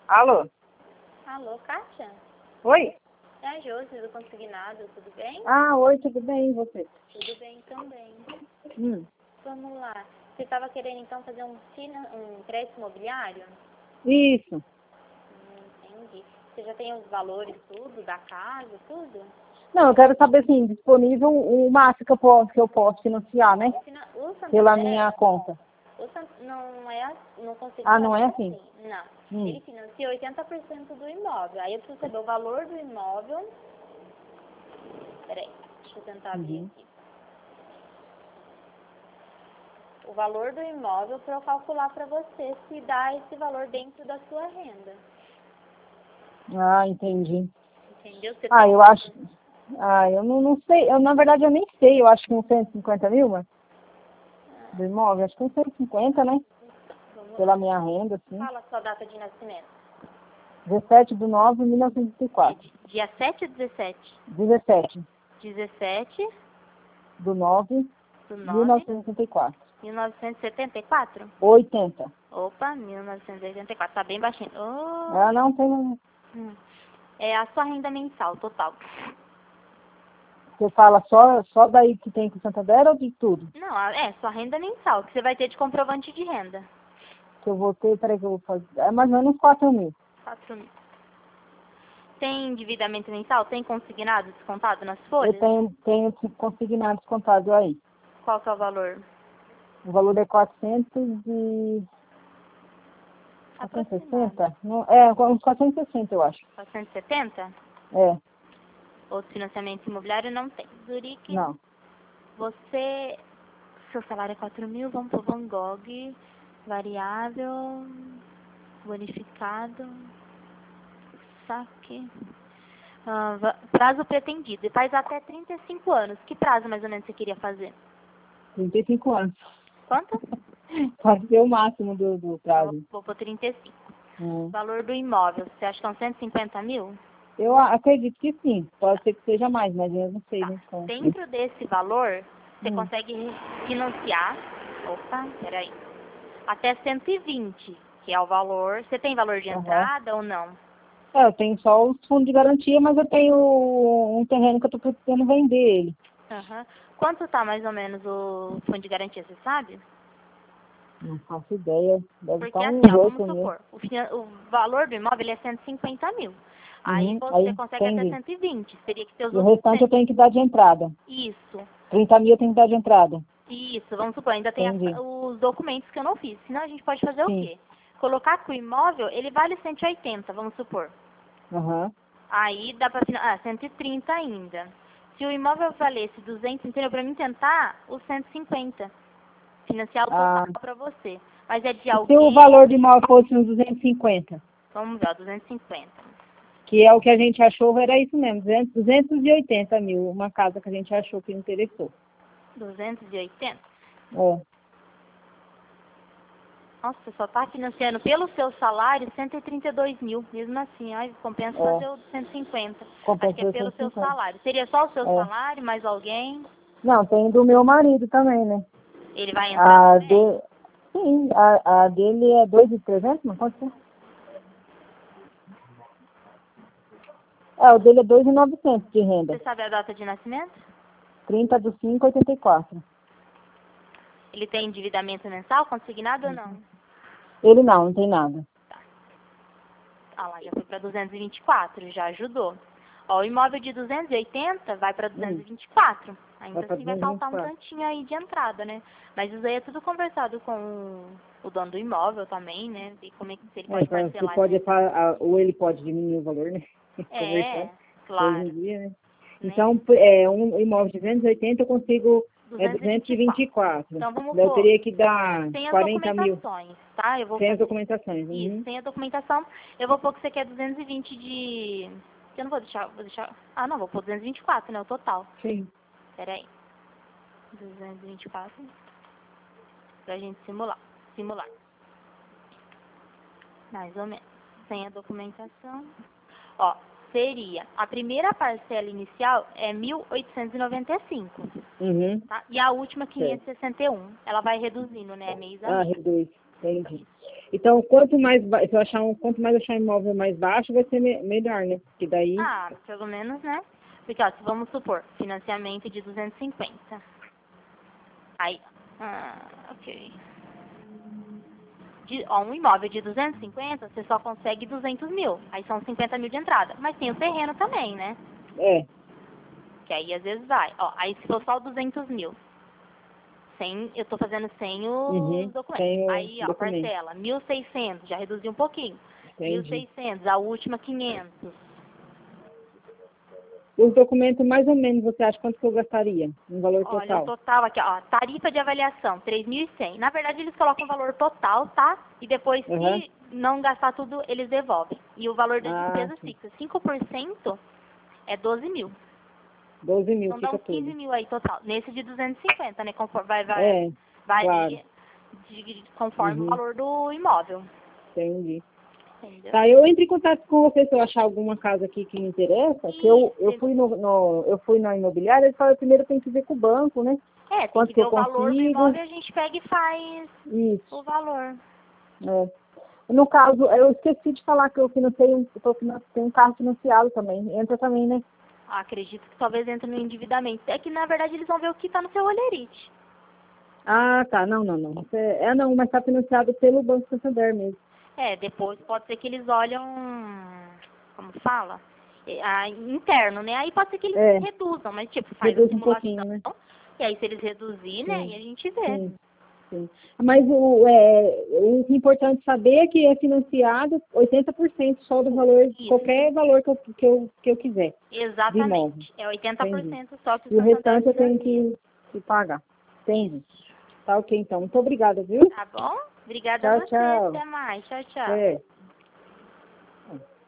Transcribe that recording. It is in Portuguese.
Alô? Alô, Kátia? Oi? É a Josi do Consignado, tudo bem? Ah, oi, tudo bem, e você? Tudo bem também. Hum. Vamos lá. Você estava querendo então fazer um crédito imobiliário? Isso. Entendi. Você já tem os valores tudo, da casa, tudo? Não, eu quero saber, assim, disponível o máximo que eu posso financiar, né? O Santander, Pela minha conta. não consigo Ah, não é fazer assim? Não. Hum. Ele financia 80% do imóvel. Aí eu preciso saber o valor do imóvel. Peraí, deixa eu tentar abrir Uhum. aqui. O valor do imóvel para eu calcular para você se dá esse valor dentro da sua renda. Ah, entendi. Entendeu? Você Ah, tem... eu acho... Ah, eu não sei. Na verdade, eu nem sei. Eu acho que uns 150 mil, mas do imóvel. Acho que uns 150, né? Vamos Pela lá. minha renda, assim. Fala a sua data de nascimento. 17/9/1904. Dia 7 ou 17? 17 17 do 9 do 9 1964. 1974? 80. Opa, 1984. Tá bem baixinho. Oh. Ah, não tem... É a sua renda mensal total. Você fala só daí que tem com o Santander ou de tudo? Não, é sua renda mensal, que você vai ter de comprovante de renda. Que eu vou ter, peraí que eu vou fazer. É mais ou menos 4 mil. 4 mil. Tem endividamento mensal? Tem consignado descontado nas Eu folhas? tenho consignado descontado aí. Qual que é o valor? O valor é 460? Não, uns 460, eu acho. 470? É, Outro financiamento imobiliário não tem. Zurique, não. você... Seu salário é 4 mil, vamos pro Van Gogh. Variável, bonificado, saque. Prazo pretendido. Faz até 35 anos. Que prazo mais ou menos você queria fazer? 35 anos. Quanto? Pode ser o máximo do prazo. Vou por 35. Valor do imóvel, você acha que são 150 mil? Eu acredito que sim. Pode ser que seja mais, mas eu não sei, né? Então, Dentro desse valor, você consegue financiar. Opa, peraí. Até 120, que é o valor. Você tem valor de entrada ou não? eu tenho só os fundos de garantia, mas eu tenho um terreno que eu tô precisando vender ele. Quanto tá mais ou menos o fundo de garantia, você sabe? Não faço ideia. Deve Porque estar assim, uns ó, 8 vamos mil. supor, o valor do imóvel ele é 150 mil. Aí você Aí, consegue até entendi. 120. Teria que ter os E o outros restante 100. eu tenho que dar de entrada. Isso. 30 mil eu tenho que dar de entrada. Isso, vamos supor, ainda tem Entendi. os documentos que eu não fiz. Senão a gente pode fazer o Sim. quê? Colocar que o imóvel, ele vale 180, vamos supor. Aí dá pra financiar, 130 ainda. Se o imóvel valesse 200, entendeu? Pra mim tentar os 150. Financiar o total pra você. Mas é de alguém... Se o valor de imóvel fosse uns 250, Vamos ver, ó, 250. que é o que a gente achou, era isso mesmo, 280 mil, uma casa que a gente achou que interessou. 280? É. Nossa, só tá financiando pelo seu salário 132 mil. Mesmo assim, ai, compensa fazer o 150. Acho que é pelo seu salário. Seria só o seu salário, mais alguém? Não, tem do meu marido também, né? Ele vai entrar também? Sim, a dele é 2.300, não pode ser? O dele é 2.900 de renda. Você sabe a data de nascimento? 30/5/84. Ele tem endividamento mensal consignado ou não? Ele não tem nada. Tá. Ah lá, já foi para 224, já ajudou. Ó, o imóvel de 280 vai para 224. Ainda assim vai faltar um tantinho aí de entrada, né? Mas isso aí é tudo conversado com o dono do imóvel também, né? Ver como é que ele pode parcelar. Ou ele pode diminuir o valor, né? Claro. Hoje em dia, né? Então, um imóvel de 280 eu consigo 224. Então vamos Eu pôr. teria que dar Sem as 40 mil. documentações, tá? Eu vou Sem as fazer documentações. isso, sem a documentação. Eu vou pôr que você quer 220 de... Eu não vou deixar... Ah, não, vou pôr 224, né? O total. Sim. Pera aí. 224. Pra gente simular. Mais ou menos. Sem a documentação. Ó, seria... A primeira parcela inicial é 1.895. Tá? E a última, 561. Ela vai reduzindo, né? Mês a mês. Reduz. Entendi. Então, quanto mais, se eu achar quanto mais eu achar imóvel mais baixo, vai ser melhor, né? Porque daí... Ah, pelo menos, né? Porque, ó, se vamos supor, financiamento de 250. Aí, ok. Um imóvel de 250, você só consegue 200 mil. Aí são 50 mil de entrada. Mas tem o terreno também, né? É. Que aí às vezes vai. Ó, aí se for só 200 mil, eu tô fazendo sem os documentos. Sem Aí, o ó, documento. parcela, 1.600, já reduziu um pouquinho. Entendi. 1.600, a última 500. Os documentos, mais ou menos, você acha quanto que eu gastaria? Um valor Olha, o total? total aqui, ó, tarifa de avaliação, 3.100. Na verdade, eles colocam o valor total, tá? E depois, Aham. se não gastar tudo, eles devolvem. E o valor da Ah, despesa sim. fixa, 5% é 12 mil. 12 mil Então dá fica uns 15 tudo. mil aí total. Nesse de 250, né? Conforme, É, vai claro. conforme o valor do imóvel. Entendi. Entendeu? Tá, eu entro em contato com você se eu achar alguma casa aqui que me interessa, que eu E, fui eu fui na imobiliária, eles falaram primeiro tem que ver com o banco, né? tem Quanto que que ver eu o valor do consigo. imóvel e a gente pega e faz Isso. o valor. É. No caso, eu esqueci de falar que eu financei tenho um carro financiado também. Entra também, né? Acredito que talvez entre no endividamento. É que, na verdade, eles vão ver o que está no seu olerite. Ah, tá. Não. Não, mas tá financiado pelo Banco Santander mesmo. Depois pode ser que eles olham, como fala? Interno, né? Aí pode ser que eles reduzam, mas tipo, faz a Reduz um simulação, pouquinho, né? e aí se eles reduzir, né, aí a gente vê. Sim. Mas o importante saber é que é financiado 80% só do valor, qualquer valor que eu quiser. De imóvel. Exatamente. É 80% só que o E o Santander restante eu tenho financia. que pagar. Entendi. Tá ok, então. Muito obrigada, viu? Tá bom? Obrigada a Tchau, você. tchau. Até mais. Tchau, tchau. É.